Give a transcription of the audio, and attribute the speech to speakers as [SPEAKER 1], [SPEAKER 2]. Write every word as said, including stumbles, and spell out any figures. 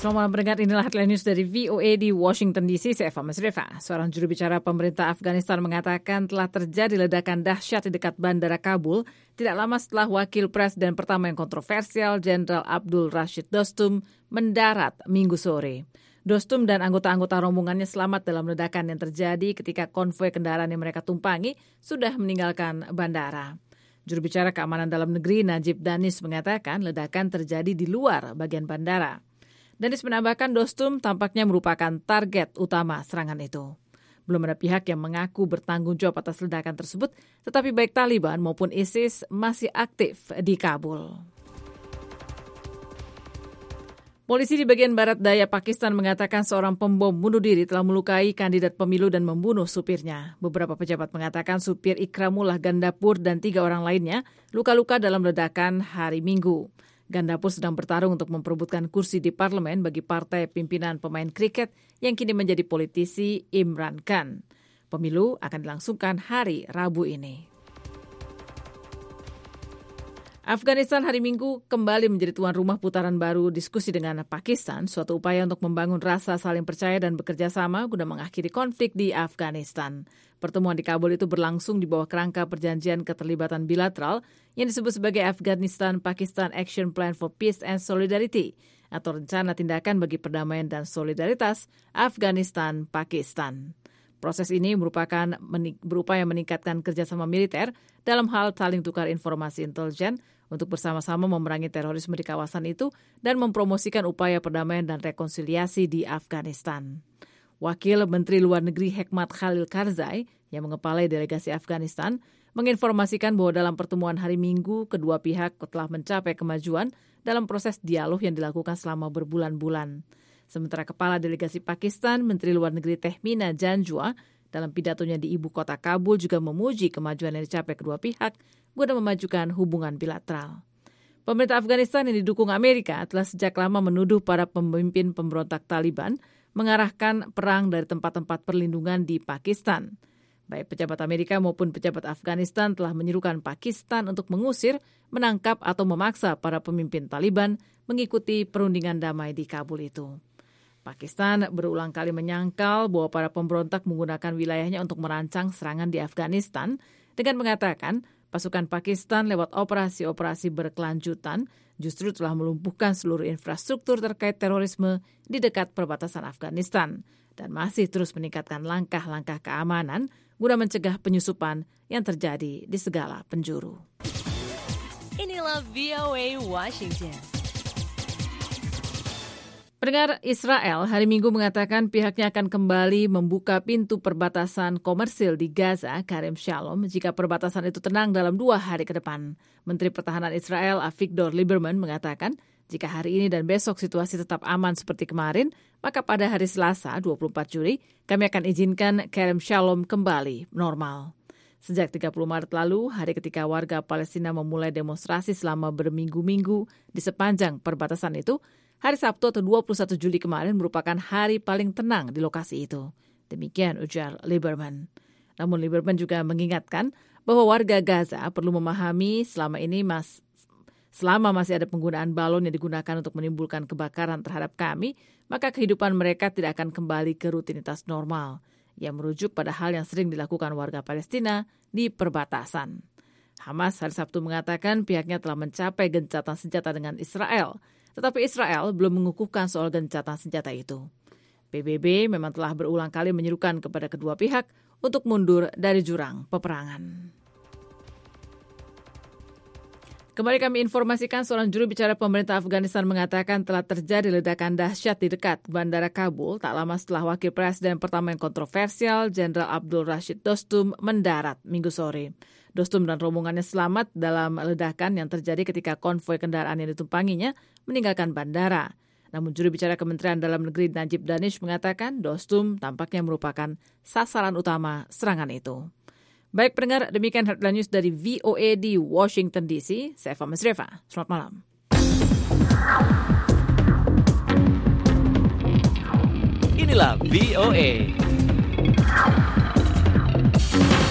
[SPEAKER 1] Selamat malam pendengar, inilah headline news dari V O A di Washington D C. Saya Eva Masreva. Seorang juru bicara pemerintah Afghanistan mengatakan telah terjadi ledakan dahsyat di dekat bandara Kabul tidak lama setelah wakil presiden pertama yang kontroversial, Jenderal Abdul Rashid Dostum, mendarat Minggu sore. Dostum dan anggota-anggota rombongannya selamat dalam ledakan yang terjadi ketika konvoi kendaraan yang mereka tumpangi sudah meninggalkan bandara. Juru bicara keamanan dalam negeri Najib Danish mengatakan ledakan terjadi di luar bagian bandara. Danish menambahkan Dostum tampaknya merupakan target utama serangan itu. Belum ada pihak yang mengaku bertanggung jawab atas ledakan tersebut, tetapi baik Taliban maupun ISIS masih aktif di Kabul. Polisi di bagian barat daya Pakistan mengatakan seorang pembom bunuh diri telah melukai kandidat pemilu dan membunuh supirnya. Beberapa pejabat mengatakan supir Ikramullah Gandapur dan tiga orang lainnya luka-luka dalam ledakan hari Minggu. Gandapur sedang bertarung untuk memperebutkan kursi di parlemen bagi partai pimpinan pemain kriket yang kini menjadi politisi Imran Khan. Pemilu akan dilangsungkan hari Rabu ini. Afghanistan hari Minggu kembali menjadi tuan rumah putaran baru diskusi dengan Pakistan, suatu upaya untuk membangun rasa saling percaya dan bekerja sama guna mengakhiri konflik di Afghanistan. Pertemuan di Kabul itu berlangsung di bawah kerangka perjanjian keterlibatan bilateral yang disebut sebagai Afghanistan-Pakistan Action Plan for Peace and Solidarity atau rencana tindakan bagi perdamaian dan solidaritas Afghanistan-Pakistan. Proses ini merupakan menik- berupaya meningkatkan kerjasama militer dalam hal saling tukar informasi intelijen untuk bersama-sama memerangi terorisme di kawasan itu dan mempromosikan upaya perdamaian dan rekonsiliasi di Afghanistan. Wakil Menteri Luar Negeri Hekmat Khalil Karzai yang mengepalai delegasi Afghanistan menginformasikan bahwa dalam pertemuan hari Minggu kedua pihak telah mencapai kemajuan dalam proses dialog yang dilakukan selama berbulan-bulan. Sementara Kepala Delegasi Pakistan, Menteri Luar Negeri Tehmina Janjua, dalam pidatonya di ibu kota Kabul juga memuji kemajuan yang dicapai kedua pihak guna memajukan hubungan bilateral. Pemerintah Afghanistan yang didukung Amerika telah sejak lama menuduh para pemimpin pemberontak Taliban mengarahkan perang dari tempat-tempat perlindungan di Pakistan. Baik pejabat Amerika maupun pejabat Afghanistan telah menyerukan Pakistan untuk mengusir, menangkap atau memaksa para pemimpin Taliban mengikuti perundingan damai di Kabul itu. Pakistan berulang kali menyangkal bahwa para pemberontak menggunakan wilayahnya untuk merancang serangan di Afghanistan dengan mengatakan pasukan Pakistan lewat operasi-operasi berkelanjutan justru telah melumpuhkan seluruh infrastruktur terkait terorisme di dekat perbatasan Afghanistan dan masih terus meningkatkan langkah-langkah keamanan guna mencegah penyusupan yang terjadi di segala penjuru.
[SPEAKER 2] Inilah V O A Washington.
[SPEAKER 1] Pendengar, Israel hari Minggu mengatakan pihaknya akan kembali membuka pintu perbatasan komersil di Gaza, Karem Shalom, jika perbatasan itu tenang dalam dua hari ke depan. Menteri Pertahanan Israel Avigdor Lieberman mengatakan, jika hari ini dan besok situasi tetap aman seperti kemarin, maka pada hari Selasa, dua puluh empat Juli, kami akan izinkan Karem Shalom kembali normal. Sejak tiga puluh Maret lalu, hari ketika warga Palestina memulai demonstrasi selama berminggu-minggu di sepanjang perbatasan itu, hari Sabtu atau dua puluh satu Juli kemarin merupakan hari paling tenang di lokasi itu. Demikian ujar Lieberman. Namun Lieberman juga mengingatkan bahwa warga Gaza perlu memahami selama ini mas, selama masih ada penggunaan balon yang digunakan untuk menimbulkan kebakaran terhadap kami, maka kehidupan mereka tidak akan kembali ke rutinitas normal. Yang merujuk pada hal yang sering dilakukan warga Palestina di perbatasan. Hamas hari Sabtu mengatakan pihaknya telah mencapai gencatan senjata dengan Israel, tetapi Israel belum mengukuhkan soal gencatan senjata itu. P B B memang telah berulang kali menyerukan kepada kedua pihak untuk mundur dari jurang peperangan. Kembali kami informasikan seorang juru bicara pemerintah Afghanistan mengatakan telah terjadi ledakan dahsyat di dekat bandara Kabul tak lama setelah wakil presiden pertama yang kontroversial, Jenderal Abdul Rashid Dostum, mendarat Minggu sore. Dostum dan rombongannya selamat dalam ledakan yang terjadi ketika konvoi kendaraan yang ditumpanginya meninggalkan bandara. Namun juru bicara Kementerian Dalam Negeri Najib Danish mengatakan Dostum tampaknya merupakan sasaran utama serangan itu. Baik pendengar, demikian headline news dari V O A di Washington D C. Saya Eva Masreva. Selamat malam.
[SPEAKER 3] Inilah V O A.